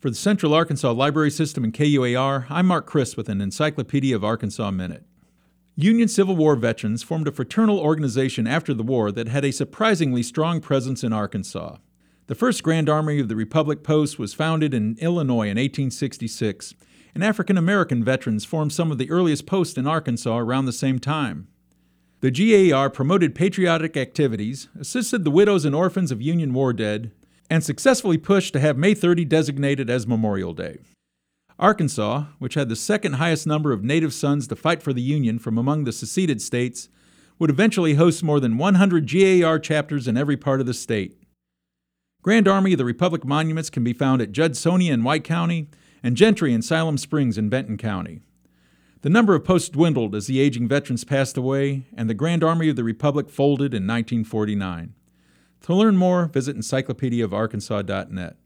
For the Central Arkansas Library System and KUAR, I'm Mark Chris with an Encyclopedia of Arkansas Minute. Union Civil War veterans formed a fraternal organization after the war that had a surprisingly strong presence in Arkansas. The First Grand Army of the Republic Post was founded in Illinois in 1866, and African American veterans formed some of the earliest posts in Arkansas around the same time. The GAR promoted patriotic activities, assisted the widows and orphans of Union war dead, and successfully pushed to have May 30 designated as Memorial Day. Arkansas, which had the second highest number of native sons to fight for the Union from among the seceded states, would eventually host more than 100 GAR chapters in every part of the state. Grand Army of the Republic monuments can be found at Judsonia in White County and Gentry and Siloam Springs in Benton County. The number of posts dwindled as the aging veterans passed away, and the Grand Army of the Republic folded in 1949. To learn more, visit encyclopediaofarkansas.net.